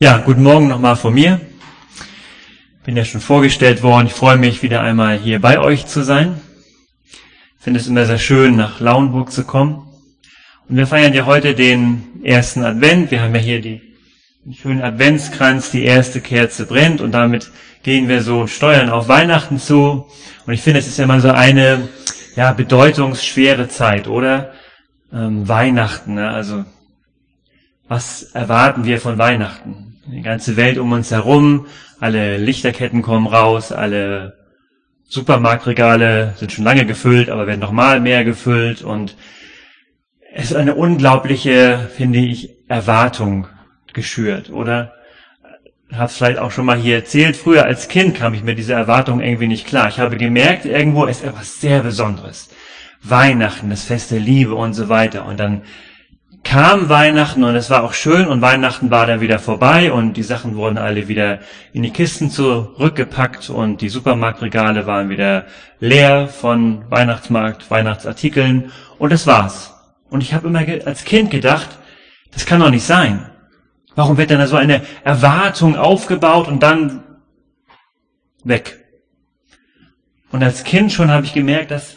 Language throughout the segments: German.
Ja, guten Morgen nochmal von mir. Bin ja schon vorgestellt worden. Ich freue mich, wieder einmal hier bei euch zu sein. Ich finde es immer sehr schön, nach Lauenburg zu kommen. Und wir feiern ja heute den ersten Advent. Wir haben ja hier den schönen Adventskranz, die erste Kerze brennt und damit gehen wir so steuern auf Weihnachten zu. Und ich finde, es ist ja mal so eine bedeutungsschwere Zeit, oder? Weihnachten, ne? Also was erwarten wir von Weihnachten? Die ganze Welt um uns herum, alle Lichterketten kommen raus, alle Supermarktregale sind schon lange gefüllt, aber werden noch mal mehr gefüllt und es ist eine unglaubliche, finde ich, Erwartung geschürt, oder? Ich habe es vielleicht auch schon mal hier erzählt, früher als Kind kam ich mir diese Erwartung irgendwie nicht klar. Ich habe gemerkt, irgendwo ist etwas sehr Besonderes. Weihnachten, das Fest der Liebe und so weiter. Und dann kam Weihnachten und es war auch schön und Weihnachten war dann wieder vorbei und die Sachen wurden alle wieder in die Kisten zurückgepackt und die Supermarktregale waren wieder leer von Weihnachtsmarkt, Weihnachtsartikeln und das war's. Und ich habe immer als Kind gedacht, das kann doch nicht sein. Warum wird denn da so eine Erwartung aufgebaut und dann weg? Und als Kind schon habe ich gemerkt, dass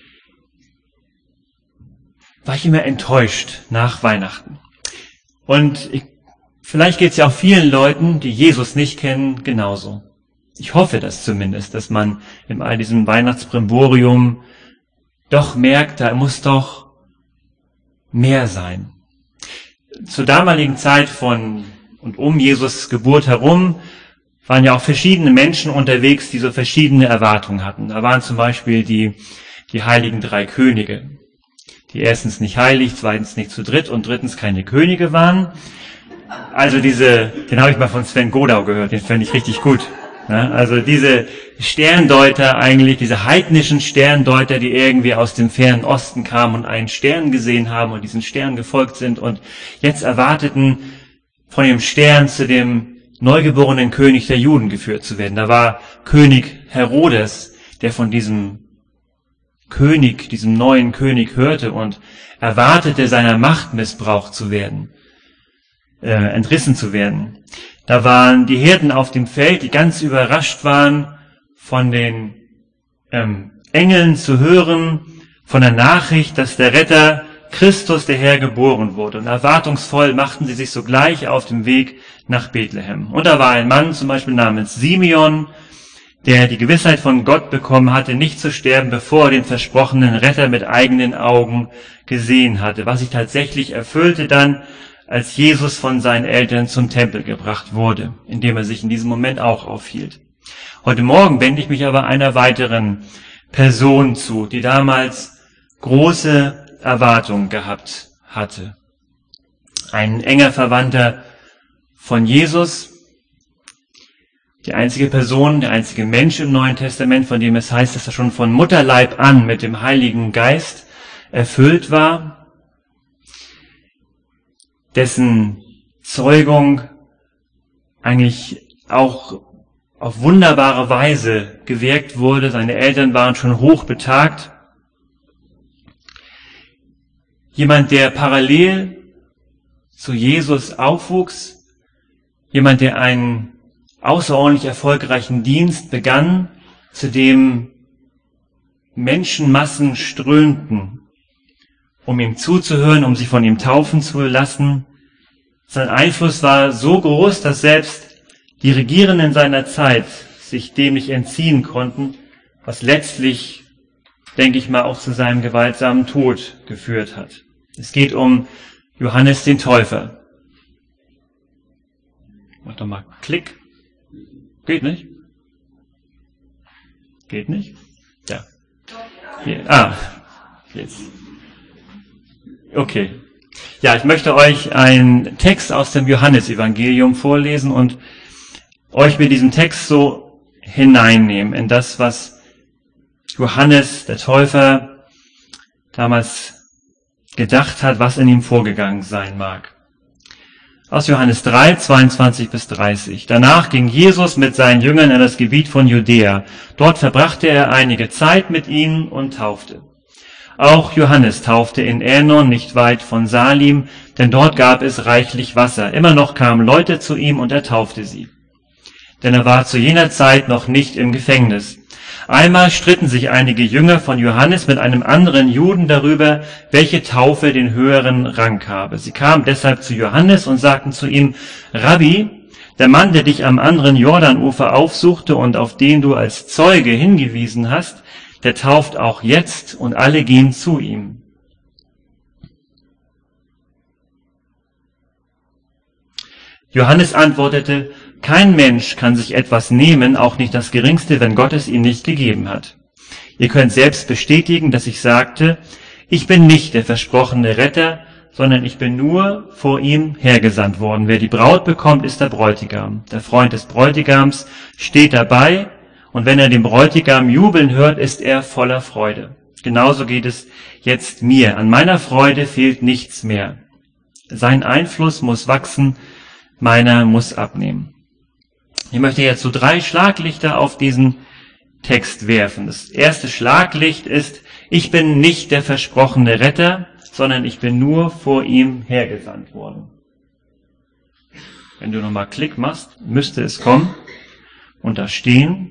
war ich immer enttäuscht nach Weihnachten. Und vielleicht geht es ja auch vielen Leuten, die Jesus nicht kennen, genauso. Ich hoffe das zumindest, dass man in all diesem Weihnachtsbrimborium doch merkt, da muss doch mehr sein. Zur damaligen Zeit von und um Jesus Geburt herum waren ja auch verschiedene Menschen unterwegs, die so verschiedene Erwartungen hatten. Da waren zum Beispiel die heiligen drei Könige, die erstens nicht heilig, zweitens nicht zu dritt und drittens keine Könige waren. Also den habe ich mal von Sven Godau gehört, den fand ich richtig gut. Ja, also diese Sterndeuter eigentlich, diese heidnischen Sterndeuter, die irgendwie aus dem fernen Osten kamen und einen Stern gesehen haben und diesen Stern gefolgt sind und jetzt erwarteten, von dem Stern zu dem neugeborenen König der Juden geführt zu werden. Da war König Herodes, der von diesem neuen König hörte und erwartete, seiner Macht missbraucht zu werden, entrissen zu werden. Da waren die Hirten auf dem Feld, die ganz überrascht waren, von den Engeln zu hören, von der Nachricht, dass der Retter Christus, der Herr, geboren wurde. Und erwartungsvoll machten sie sich sogleich auf den Weg nach Bethlehem. Und da war ein Mann zum Beispiel namens Simeon, der die Gewissheit von Gott bekommen hatte, nicht zu sterben, bevor er den versprochenen Retter mit eigenen Augen gesehen hatte, was sich tatsächlich erfüllte dann, als Jesus von seinen Eltern zum Tempel gebracht wurde, in dem er sich in diesem Moment auch aufhielt. Heute Morgen wende ich mich aber einer weiteren Person zu, die damals große Erwartungen gehabt hatte. Ein enger Verwandter von Jesus, die einzige Person, der einzige Mensch im Neuen Testament, von dem es heißt, dass er schon von Mutterleib an mit dem Heiligen Geist erfüllt war, dessen Zeugung eigentlich auch auf wunderbare Weise gewirkt wurde. Seine Eltern waren schon hochbetagt. Jemand, der parallel zu Jesus aufwuchs, jemand, der einen außerordentlich erfolgreichen Dienst begann, zu dem Menschenmassen strömten, um ihm zuzuhören, um sich von ihm taufen zu lassen. Sein Einfluss war so groß, dass selbst die Regierenden seiner Zeit sich dem nicht entziehen konnten, was letztlich, denke ich mal, auch zu seinem gewaltsamen Tod geführt hat. Es geht um Johannes den Täufer. Mach doch mal Klick. Geht nicht? Geht nicht? Ja. Hier. Jetzt. Okay. Ja, ich möchte euch einen Text aus dem Johannesevangelium vorlesen und euch mit diesem Text so hineinnehmen in das, was Johannes, der Täufer, damals gedacht hat, was in ihm vorgegangen sein mag. Aus Johannes 3, 22 bis 30. Danach ging Jesus mit seinen Jüngern in das Gebiet von Judäa. Dort verbrachte er einige Zeit mit ihnen und taufte. Auch Johannes taufte in Änon, nicht weit von Salim, denn dort gab es reichlich Wasser. Immer noch kamen Leute zu ihm und er taufte sie. Denn er war zu jener Zeit noch nicht im Gefängnis. Einmal stritten sich einige Jünger von Johannes mit einem anderen Juden darüber, welche Taufe den höheren Rang habe. Sie kamen deshalb zu Johannes und sagten zu ihm: Rabbi, der Mann, der dich am anderen Jordanufer aufsuchte und auf den du als Zeuge hingewiesen hast, der tauft auch jetzt, und alle gehen zu ihm. Johannes antwortete: Kein Mensch kann sich etwas nehmen, auch nicht das Geringste, wenn Gott es ihm nicht gegeben hat. Ihr könnt selbst bestätigen, dass ich sagte, ich bin nicht der versprochene Retter, sondern ich bin nur vor ihm hergesandt worden. Wer die Braut bekommt, ist der Bräutigam. Der Freund des Bräutigams steht dabei, und wenn er den Bräutigam jubeln hört, ist er voller Freude. Genauso geht es jetzt mir. An meiner Freude fehlt nichts mehr. Sein Einfluss muss wachsen, meiner muss abnehmen. Ich möchte jetzt so 3 Schlaglichter auf diesen Text werfen. Das erste Schlaglicht ist: Ich bin nicht der versprochene Retter, sondern ich bin nur vor ihm hergesandt worden. Wenn du nochmal Klick machst, müsste es kommen und da stehen.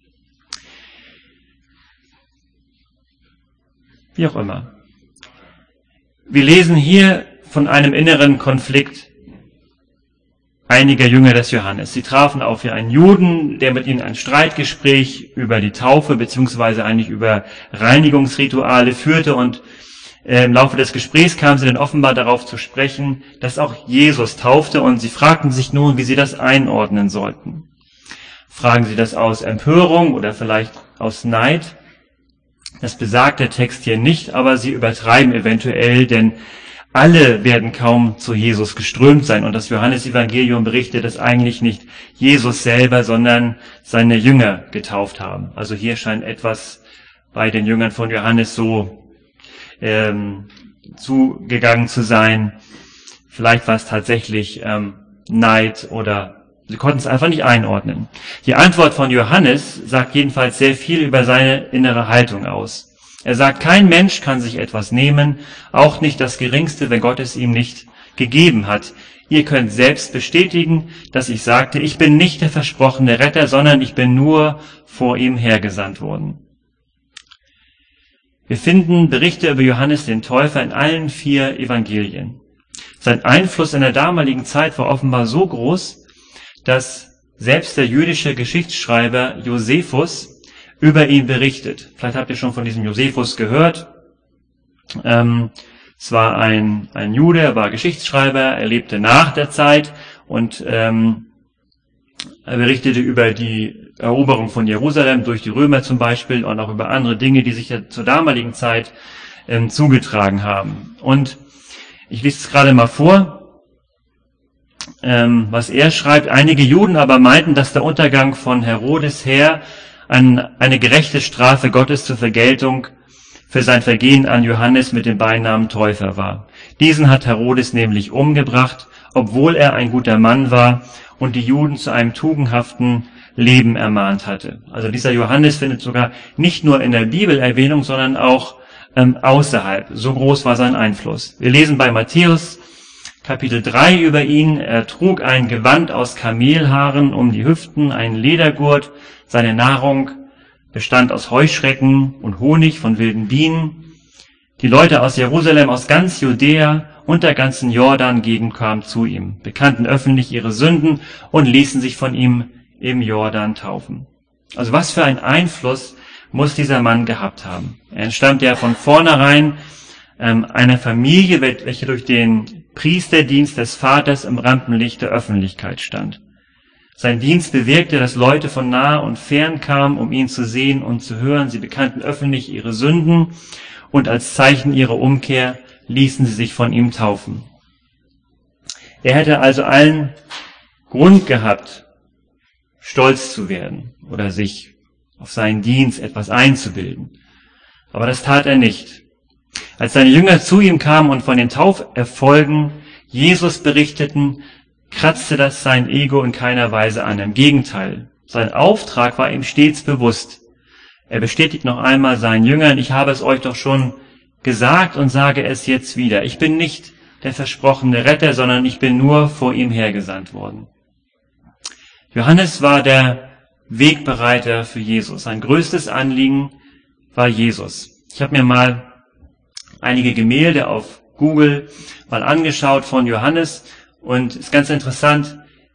Wie auch immer. Wir lesen hier von einem inneren Konflikt einiger Jünger des Johannes. Sie trafen auf einen Juden, der mit ihnen ein Streitgespräch über die Taufe beziehungsweise eigentlich über Reinigungsrituale führte, und im Laufe des Gesprächs kamen sie dann offenbar darauf zu sprechen, dass auch Jesus taufte, und sie fragten sich nun, wie sie das einordnen sollten. Fragen sie das aus Empörung oder vielleicht aus Neid? Das besagt der Text hier nicht, aber sie übertreiben eventuell, denn alle werden kaum zu Jesus geströmt sein, und das Johannesevangelium berichtet, dass eigentlich nicht Jesus selber, sondern seine Jünger getauft haben. Also hier scheint etwas bei den Jüngern von Johannes so zugegangen zu sein. Vielleicht war es tatsächlich Neid, oder sie konnten es einfach nicht einordnen. Die Antwort von Johannes sagt jedenfalls sehr viel über seine innere Haltung aus. Er sagt, kein Mensch kann sich etwas nehmen, auch nicht das Geringste, wenn Gott es ihm nicht gegeben hat. Ihr könnt selbst bestätigen, dass ich sagte, ich bin nicht der versprochene Retter, sondern ich bin nur vor ihm hergesandt worden. Wir finden Berichte über Johannes den Täufer in allen 4 Evangelien. Sein Einfluss in der damaligen Zeit war offenbar so groß, dass selbst der jüdische Geschichtsschreiber Josephus über ihn berichtet. Vielleicht habt ihr schon von diesem Josephus gehört. Es war ein Jude, er war Geschichtsschreiber, er lebte nach der Zeit, und er berichtete über die Eroberung von Jerusalem durch die Römer zum Beispiel und auch über andere Dinge, die sich ja zur damaligen Zeit zugetragen haben. Und ich lese es gerade mal vor, was er schreibt. Einige Juden aber meinten, dass der Untergang von Herodes her eine gerechte Strafe Gottes zur Vergeltung für sein Vergehen an Johannes mit dem Beinamen Täufer war. Diesen hat Herodes nämlich umgebracht, obwohl er ein guter Mann war und die Juden zu einem tugendhaften Leben ermahnt hatte. Also dieser Johannes findet sogar nicht nur in der Bibel Erwähnung, sondern auch außerhalb. So groß war sein Einfluss. Wir lesen bei Matthäus Kapitel 3 über ihn. Er trug ein Gewand aus Kamelhaaren um die Hüften, einen Ledergurt. Seine Nahrung bestand aus Heuschrecken und Honig von wilden Bienen. Die Leute aus Jerusalem, aus ganz Judäa und der ganzen Jordan-Gegend kamen zu ihm, bekannten öffentlich ihre Sünden und ließen sich von ihm im Jordan taufen. Also was für ein Einfluss muss dieser Mann gehabt haben? Er entstammt ja von vornherein einer Familie, welche durch den Priesterdienst des Vaters im Rampenlicht der Öffentlichkeit stand. Sein Dienst bewirkte, dass Leute von nah und fern kamen, um ihn zu sehen und zu hören. Sie bekannten öffentlich ihre Sünden, und als Zeichen ihrer Umkehr ließen sie sich von ihm taufen. Er hätte also allen Grund gehabt, stolz zu werden oder sich auf seinen Dienst etwas einzubilden. Aber das tat er nicht. Als seine Jünger zu ihm kamen und von den Tauferfolgen Jesus berichteten, kratzte das sein Ego in keiner Weise an. Im Gegenteil, sein Auftrag war ihm stets bewusst. Er bestätigt noch einmal seinen Jüngern, ich habe es euch doch schon gesagt und sage es jetzt wieder. Ich bin nicht der versprochene Retter, sondern ich bin nur vor ihm hergesandt worden. Johannes war der Wegbereiter für Jesus. Sein größtes Anliegen war Jesus. Ich habe mir mal einige Gemälde auf Google mal angeschaut von Johannes und ist ganz interessant,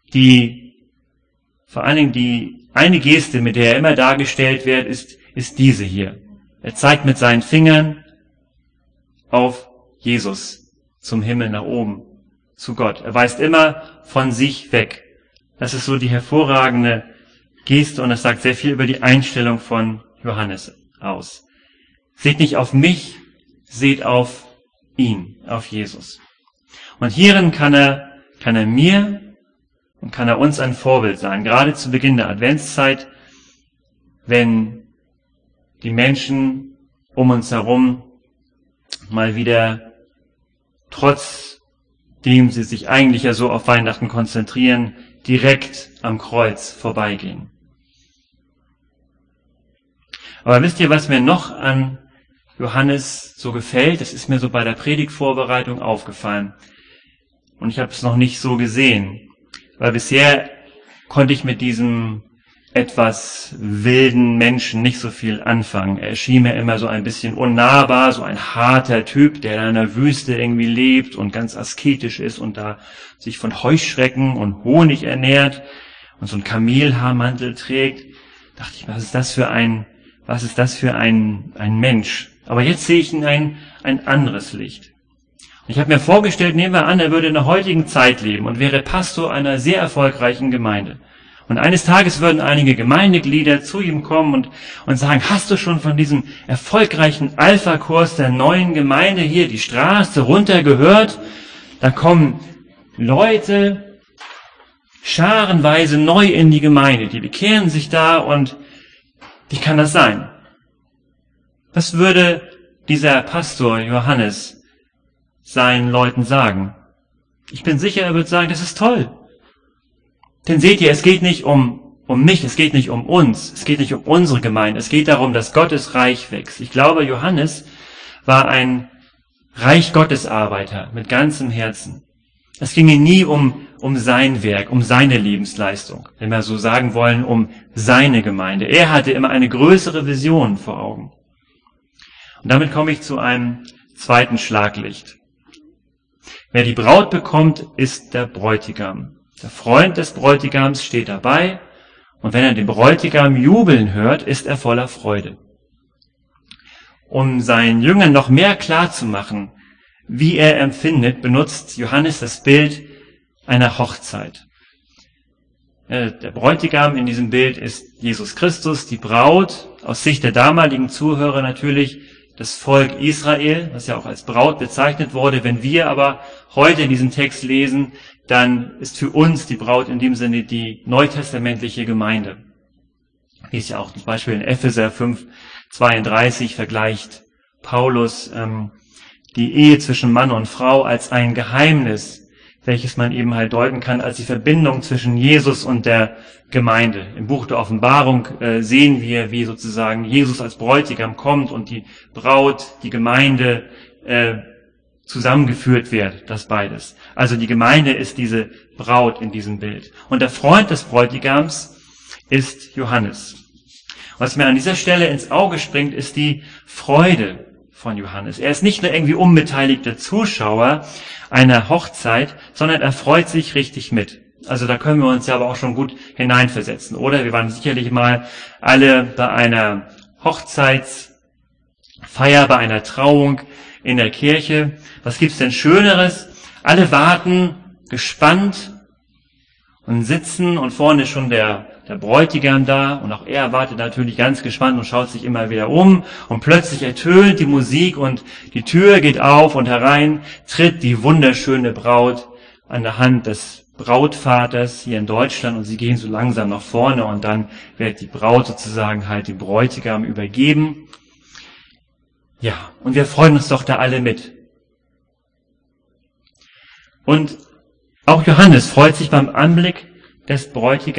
vor allen Dingen die eine Geste, mit der er immer dargestellt wird, ist diese hier. Er zeigt mit seinen Fingern auf Jesus zum Himmel nach oben, zu Gott. Er weist immer von sich weg. Das ist so die hervorragende Geste und das sagt sehr viel über die Einstellung von Johannes aus. Seht nicht auf mich, seht auf ihn, auf Jesus. Und hierin kann er mir und kann er uns ein Vorbild sein, gerade zu Beginn der Adventszeit, wenn die Menschen um uns herum mal wieder, trotzdem sie sich eigentlich ja so auf Weihnachten konzentrieren, direkt am Kreuz vorbeigehen. Aber wisst ihr, was mir noch an Johannes so gefällt? Das ist mir so bei der Predigtvorbereitung aufgefallen. Und ich habe es noch nicht so gesehen. Weil bisher konnte ich mit diesem etwas wilden Menschen nicht so viel anfangen. Er erschien mir immer so ein bisschen unnahbar, so ein harter Typ, der in der Wüste irgendwie lebt und ganz asketisch ist und da sich von Heuschrecken und Honig ernährt und so einen Kamelhaarmantel trägt. Dachte ich, was ist das für ein Mensch? Aber jetzt sehe ich in ein anderes Licht. Ich habe mir vorgestellt, nehmen wir an, er würde in der heutigen Zeit leben und wäre Pastor einer sehr erfolgreichen Gemeinde. Und eines Tages würden einige Gemeindeglieder zu ihm kommen und sagen, hast du schon von diesem erfolgreichen Alpha-Kurs der neuen Gemeinde hier die Straße runter gehört? Da kommen Leute scharenweise neu in die Gemeinde, die bekehren sich da und wie kann das sein? Was würde dieser Pastor Johannes seinen Leuten sagen? Ich bin sicher, er wird sagen, das ist toll. Denn seht ihr, es geht nicht um mich, es geht nicht um uns, es geht nicht um unsere Gemeinde, es geht darum, dass Gottes Reich wächst. Ich glaube, Johannes war ein Reich Gottes Arbeiter mit ganzem Herzen. Es ging ihm nie um sein Werk, um seine Lebensleistung, wenn wir so sagen wollen, um seine Gemeinde. Er hatte immer eine größere Vision vor Augen. Und damit komme ich zu einem zweiten Schlaglicht. Wer die Braut bekommt, ist der Bräutigam. Der Freund des Bräutigams steht dabei und wenn er den Bräutigam jubeln hört, ist er voller Freude. Um seinen Jüngern noch mehr klarzumachen, wie er empfindet, benutzt Johannes das Bild einer Hochzeit. Der Bräutigam in diesem Bild ist Jesus Christus, die Braut, aus Sicht der damaligen Zuhörer natürlich das Volk Israel, was ja auch als Braut bezeichnet wurde. Wenn wir aber heute diesen Text lesen, dann ist für uns die Braut in dem Sinne die neutestamentliche Gemeinde. Wie es ja auch zum Beispiel in Epheser 5,32 vergleicht Paulus die Ehe zwischen Mann und Frau als ein Geheimnis, welches man eben halt deuten kann als die Verbindung zwischen Jesus und der Gemeinde. Im Buch der Offenbarung sehen wir, wie sozusagen Jesus als Bräutigam kommt und die Braut, die Gemeinde zusammengeführt wird, das beides. Also die Gemeinde ist diese Braut in diesem Bild. Und der Freund des Bräutigams ist Johannes. Was mir an dieser Stelle ins Auge springt, ist die Freude von Johannes. Er ist nicht nur irgendwie unbeteiligter Zuschauer einer Hochzeit, sondern er freut sich richtig mit. Also da können wir uns ja aber auch schon gut hineinversetzen, oder? Wir waren sicherlich mal alle bei einer Hochzeitsfeier, bei einer Trauung in der Kirche. Was gibt's denn Schöneres? Alle warten gespannt und sitzen und vorne ist schon der Bräutigam da und auch er wartet natürlich ganz gespannt und schaut sich immer wieder um und plötzlich ertönt die Musik und die Tür geht auf und herein tritt die wunderschöne Braut an der Hand des Brautvaters hier in Deutschland und sie gehen so langsam nach vorne und dann wird die Braut sozusagen halt dem Bräutigam übergeben. Ja, und wir freuen uns doch da alle mit. Und auch Johannes freut sich beim Anblick des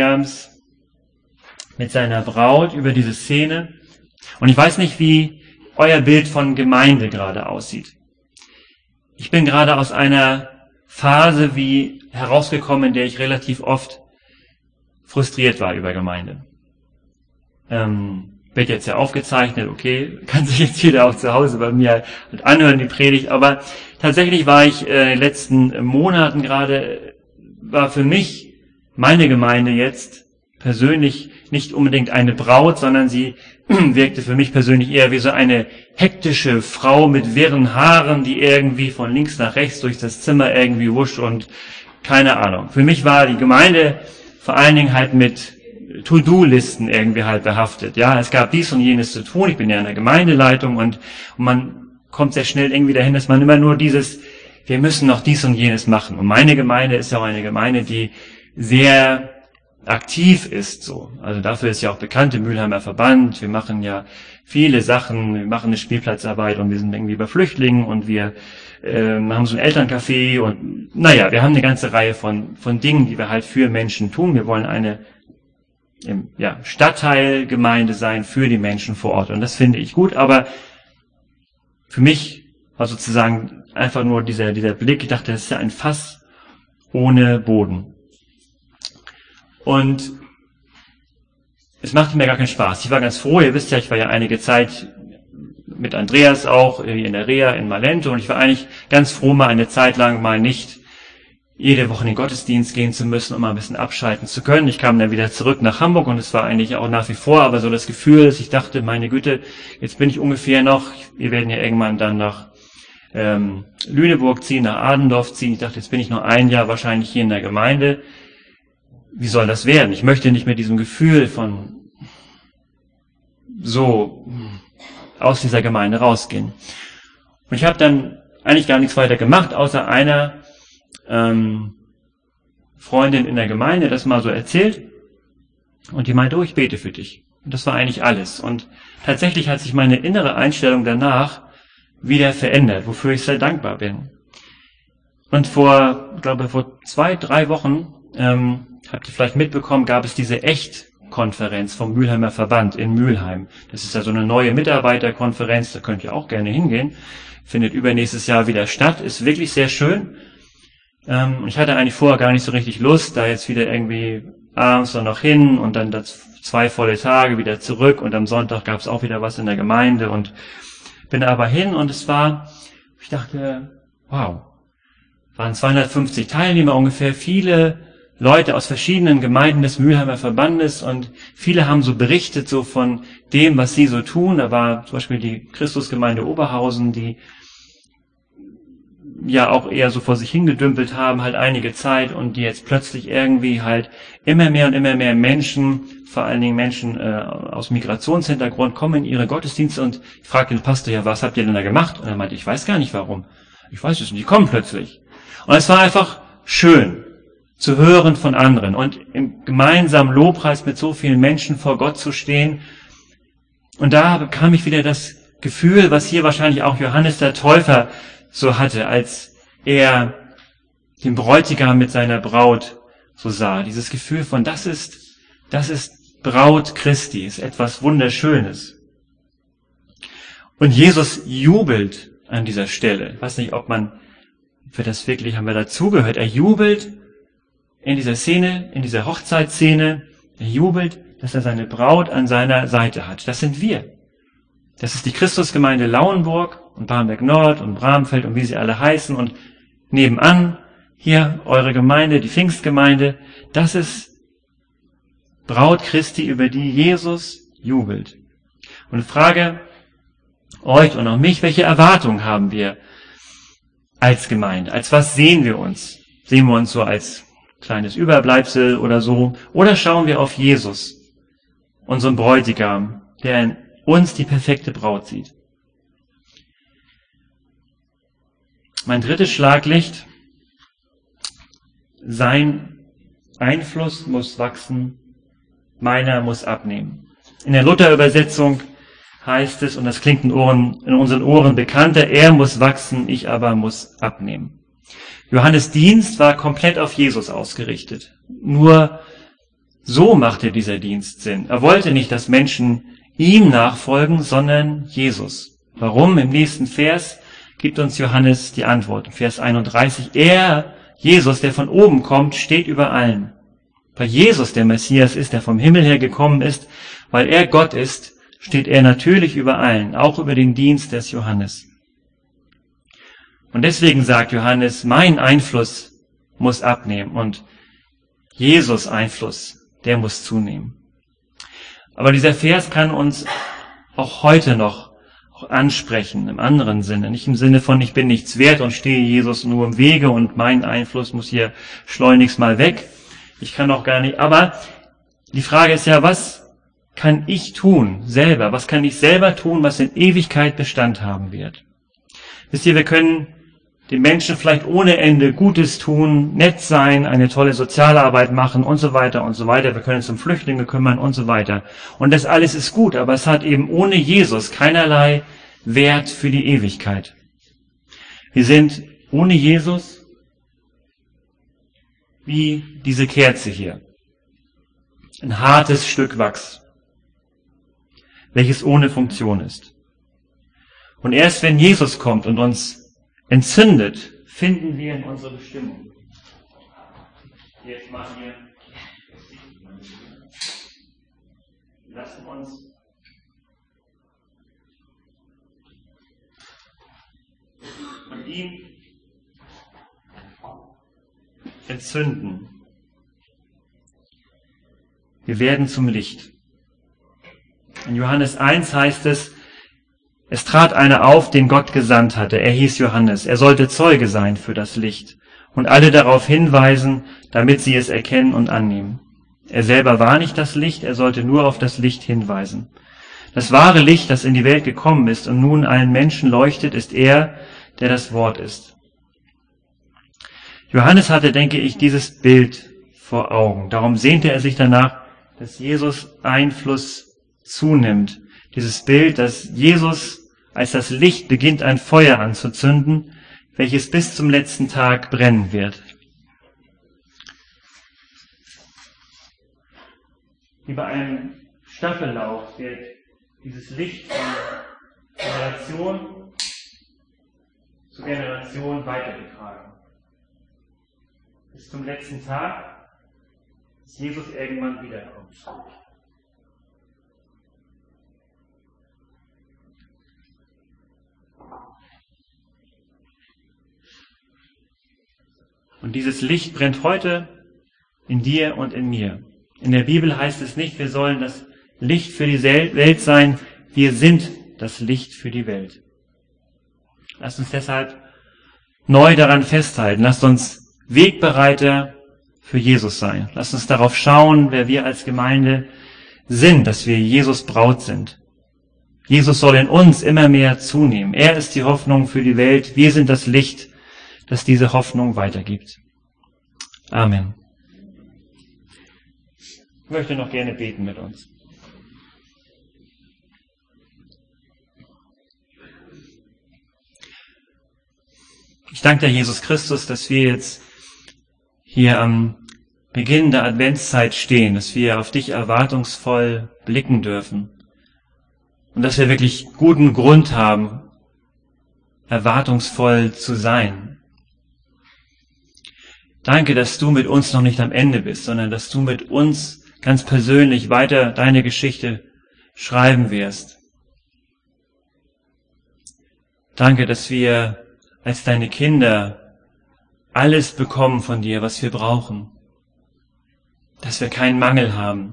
Bräutigams mit seiner Braut über diese Szene. Und ich weiß nicht, wie euer Bild von Gemeinde gerade aussieht. Ich bin gerade aus einer Phase wie herausgekommen, in der ich relativ oft frustriert war über Gemeinde. Wird jetzt ja aufgezeichnet, okay, kann sich jetzt jeder auch zu Hause bei mir halt anhören, die Predigt, aber tatsächlich war ich in den letzten Monaten gerade, war für mich meine Gemeinde jetzt persönlich nicht unbedingt eine Braut, sondern sie wirkte für mich persönlich eher wie so eine hektische Frau mit wirren Haaren, die irgendwie von links nach rechts durch das Zimmer irgendwie wusch und keine Ahnung. Für mich war die Gemeinde vor allen Dingen halt mit To-Do-Listen irgendwie halt behaftet. Ja, es gab dies und jenes zu tun. Ich bin ja in der Gemeindeleitung und man kommt sehr schnell irgendwie dahin, dass man immer nur wir müssen noch dies und jenes machen. Und meine Gemeinde ist ja auch eine Gemeinde, die sehr aktiv ist, so. Also dafür ist ja auch bekannt im Mülheimer Verband. Wir machen ja viele Sachen. Wir machen eine Spielplatzarbeit und wir sind irgendwie bei Flüchtlingen und wir haben so ein Elterncafé und naja, wir haben eine ganze Reihe von Dingen, die wir halt für Menschen tun. Wir wollen eine Stadtteilgemeinde sein für die Menschen vor Ort. Und das finde ich gut, aber für mich war sozusagen einfach nur dieser Blick, ich dachte, das ist ja ein Fass ohne Boden. Und es machte mir gar keinen Spaß. Ich war ganz froh, ihr wisst ja, ich war ja einige Zeit mit Andreas auch in der Reha in Malente und ich war eigentlich ganz froh, mal eine Zeit lang mal nicht jede Woche in den Gottesdienst gehen zu müssen, um mal ein bisschen abschalten zu können. Ich kam dann wieder zurück nach Hamburg und es war eigentlich auch nach wie vor aber so das Gefühl, dass ich dachte, meine Güte, jetzt bin ich ungefähr noch, wir werden ja irgendwann dann nach Lüneburg ziehen, nach Adendorf ziehen. Ich dachte, jetzt bin ich noch ein Jahr wahrscheinlich hier in der Gemeinde. Wie soll das werden? Ich möchte nicht mit diesem Gefühl von so aus dieser Gemeinde rausgehen. Und ich habe dann eigentlich gar nichts weiter gemacht, außer einer Freundin in der Gemeinde das mal so erzählt. Und die meinte, oh, ich bete für dich. Und das war eigentlich alles. Und tatsächlich hat sich meine innere Einstellung danach wieder verändert, wofür ich sehr dankbar bin. Und vor 2-3 Wochen, habt ihr vielleicht mitbekommen, gab es diese Echt-Konferenz vom Mülheimer Verband in Mülheim. Das ist ja so eine neue Mitarbeiterkonferenz, da könnt ihr auch gerne hingehen. Findet übernächstes Jahr wieder statt, ist wirklich sehr schön. Ich hatte eigentlich vorher gar nicht so richtig Lust, da jetzt wieder irgendwie abends noch hin und dann 2 volle Tage wieder zurück und am Sonntag gab es auch wieder was in der Gemeinde und bin aber hin und ich dachte, wow, waren 250 Teilnehmer ungefähr, viele Leute aus verschiedenen Gemeinden des Mülheimer Verbandes und viele haben so berichtet so von dem, was sie so tun. Da war zum Beispiel die Christusgemeinde Oberhausen, die ja auch eher so vor sich hingedümpelt haben, halt einige Zeit und die jetzt plötzlich irgendwie halt immer mehr und immer mehr Menschen, vor allen Dingen Menschen aus Migrationshintergrund, kommen in ihre Gottesdienste und ich fragte den Pastor, ja, was habt ihr denn da gemacht? Und er meinte, ich weiß gar nicht warum. Ich weiß es nicht, die kommen plötzlich. Und es war einfach schön zu hören von anderen und im gemeinsamen Lobpreis mit so vielen Menschen vor Gott zu stehen. Und da bekam ich wieder das Gefühl, was hier wahrscheinlich auch Johannes der Täufer so hatte, als er den Bräutigam mit seiner Braut so sah. Dieses Gefühl von, das ist Braut Christi, ist etwas Wunderschönes. Und Jesus jubelt an dieser Stelle. Ich weiß nicht, ob man für das wirklich, haben wir dazugehört. Er jubelt in dieser Szene, in dieser Hochzeitsszene. Er jubelt, dass er seine Braut an seiner Seite hat. Das sind wir. Das ist die Christusgemeinde Lauenburg und Barmbek Nord und Bramfeld und wie sie alle heißen. Und nebenan hier eure Gemeinde, die Pfingstgemeinde. Das ist Braut Christi, über die Jesus jubelt. Und ich frage euch und auch mich, welche Erwartungen haben wir als Gemeinde? Als was sehen wir uns? Sehen wir uns so als kleines Überbleibsel oder so? Oder schauen wir auf Jesus, unseren Bräutigam, der in uns die perfekte Braut sieht? Mein drittes Schlaglicht: Sein Einfluss muss wachsen, meiner muss abnehmen. In der Luther-Übersetzung heißt es, und das klingt in unseren Ohren bekannter, er muss wachsen, ich aber muss abnehmen. Johannes' Dienst war komplett auf Jesus ausgerichtet. Nur so machte dieser Dienst Sinn. Er wollte nicht, dass Menschen ihm nachfolgen, sondern Jesus. Warum? Im nächsten Vers gibt uns Johannes die Antwort. Vers 31. Jesus, der von oben kommt, steht über allen. Weil Jesus der Messias ist, der vom Himmel her gekommen ist, weil er Gott ist, steht er natürlich über allen, auch über den Dienst des Johannes. Und deswegen sagt Johannes, mein Einfluss muss abnehmen und Jesus' Einfluss, der muss zunehmen. Aber dieser Vers kann uns auch heute noch ansprechen, im anderen Sinne. Nicht im Sinne von, ich bin nichts wert und stehe Jesus nur im Wege und mein Einfluss muss hier schleunigst mal weg. Ich kann auch gar nicht. Aber die Frage ist ja, was kann ich tun selber? Was kann ich selber tun, was in Ewigkeit Bestand haben wird? Wisst ihr, wir können den Menschen vielleicht ohne Ende Gutes tun, nett sein, eine tolle Sozialarbeit machen und so weiter und so weiter. Wir können uns um Flüchtlinge kümmern und so weiter. Und das alles ist gut, aber es hat eben ohne Jesus keinerlei Wert für die Ewigkeit. Wir sind ohne Jesus wie diese Kerze hier. Ein hartes Stück Wachs, welches ohne Funktion ist. Und erst wenn Jesus kommt und uns entzündet, finden wir in unsere Bestimmung. Jetzt machen wir, lassen uns von ihm entzünden. Wir werden zum Licht. In Johannes 1 heißt es trat einer auf, den Gott gesandt hatte. Er hieß Johannes. Er sollte Zeuge sein für das Licht und alle darauf hinweisen, damit sie es erkennen und annehmen. Er selber war nicht das Licht, er sollte nur auf das Licht hinweisen. Das wahre Licht, das in die Welt gekommen ist und nun allen Menschen leuchtet, ist er, der das Wort ist. Johannes hatte, denke ich, dieses Bild vor Augen. Darum sehnte er sich danach, dass Jesus Einfluss zunimmt. Dieses Bild, dass Jesus als das Licht beginnt, ein Feuer anzuzünden, welches bis zum letzten Tag brennen wird. Wie bei einem Staffellauf wird dieses Licht von Generation zu Generation weitergetragen. Bis zum letzten Tag, bis Jesus irgendwann wiederkommt. Und dieses Licht brennt heute in dir und in mir. In der Bibel heißt es nicht, wir sollen das Licht für die Welt sein, wir sind das Licht für die Welt. Lasst uns deshalb neu daran festhalten, lasst uns Wegbereiter für Jesus sein. Lasst uns darauf schauen, wer wir als Gemeinde sind, dass wir Jesus Braut sind. Jesus soll in uns immer mehr zunehmen. Er ist die Hoffnung für die Welt, wir sind das Licht, das diese Hoffnung weitergibt. Amen. Ich möchte noch gerne beten mit uns. Ich danke dir, Jesus Christus, dass wir jetzt hier am Beginn der Adventszeit stehen, dass wir auf dich erwartungsvoll blicken dürfen und dass wir wirklich guten Grund haben, erwartungsvoll zu sein. Danke, dass du mit uns noch nicht am Ende bist, sondern dass du mit uns ganz persönlich weiter deine Geschichte schreiben wirst. Danke, dass wir als deine Kinder alles bekommen von dir, was wir brauchen. Dass wir keinen Mangel haben.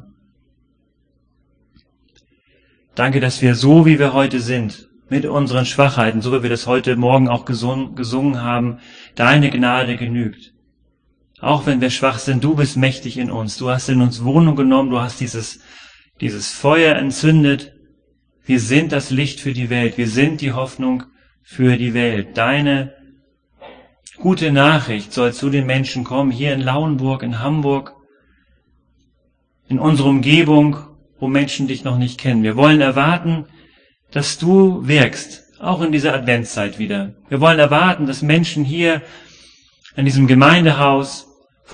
Danke, dass wir so, wie wir heute sind, mit unseren Schwachheiten, so wie wir das heute Morgen auch gesungen haben, deine Gnade genügt. Auch wenn wir schwach sind, du bist mächtig in uns. Du hast in uns Wohnung genommen, du hast dieses Feuer entzündet. Wir sind das Licht für die Welt. Wir sind die Hoffnung für die Welt. Deine gute Nachricht soll zu den Menschen kommen, hier in Lauenburg, in Hamburg, in unserer Umgebung, wo Menschen dich noch nicht kennen. Wir wollen erwarten, dass du wirkst, auch in dieser Adventszeit wieder. Wir wollen erwarten, dass Menschen hier an diesem Gemeindehaus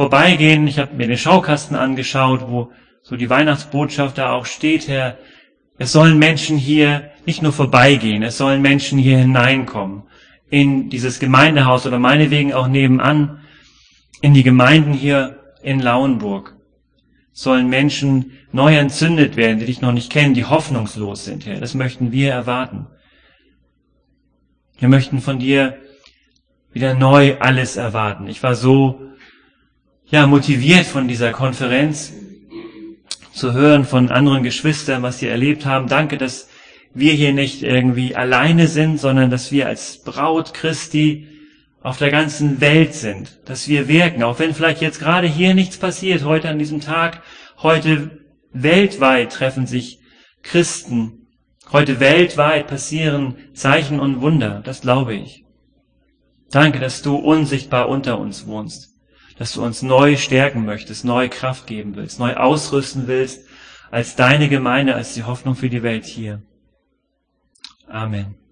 vorbeigehen. Ich habe mir den Schaukasten angeschaut, wo so die Weihnachtsbotschaft da auch steht, Herr, Es sollen Menschen hier nicht nur vorbeigehen, es sollen Menschen hier hineinkommen in dieses Gemeindehaus oder meinetwegen auch nebenan in die Gemeinden hier in Lauenburg. Sollen Menschen neu entzündet werden, die dich noch nicht kennen, die hoffnungslos sind, Herr. Das möchten wir erwarten. Wir möchten von dir wieder neu alles erwarten. Ich war so motiviert von dieser Konferenz zu hören von anderen Geschwistern, was sie erlebt haben. Danke, dass wir hier nicht irgendwie alleine sind, sondern dass wir als Braut Christi auf der ganzen Welt sind, dass wir wirken, auch wenn vielleicht jetzt gerade hier nichts passiert, heute an diesem Tag, heute weltweit treffen sich Christen, heute weltweit passieren Zeichen und Wunder, das glaube ich. Danke, dass du unsichtbar unter uns wohnst, dass du uns neu stärken möchtest, neue Kraft geben willst, neu ausrüsten willst, als deine Gemeinde, als die Hoffnung für die Welt hier. Amen.